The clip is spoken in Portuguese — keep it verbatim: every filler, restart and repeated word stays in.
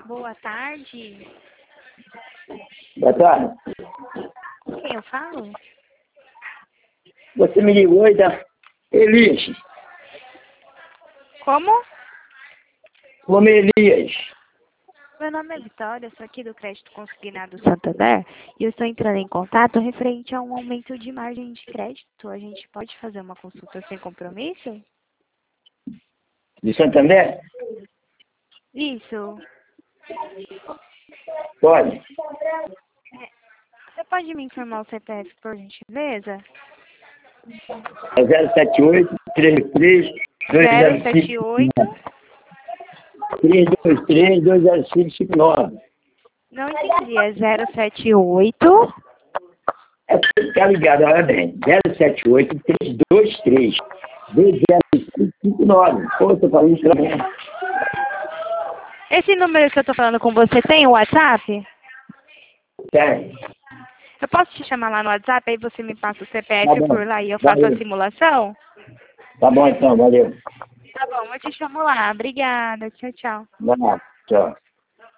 Boa tarde. Boa tarde. Com quem eu falo? Você me ligou e da Elias. Como? Como Elias. Meu nome é Vitória, sou aqui do Crédito Consignado Santander e eu estou entrando em contato referente a um aumento de margem de crédito. A gente pode fazer uma consulta sem compromisso? De Santander? Isso. Pode. Você pode me informar o C P F, por gentileza? É zero sete oito, três três, dois zero zero sete cinco, oito. três dois três, dois zero cinco cinco nove. Não entendi, é zero sete oito. É você ficar ligado, olha bem. zero sete oito, três dois três, dois zero cinco cinco nove. Pô, você falou isso pra mim. Esse número que eu tô falando com você tem o WhatsApp? Tem. Eu posso te chamar lá no WhatsApp, aí você me passa o C P Tá F bom. por lá e eu faço a Valeu. simulação? Tá bom então, valeu. Tá bom, eu te chamo lá. Obrigada. Tchau, tchau. Vai lá. Tchau.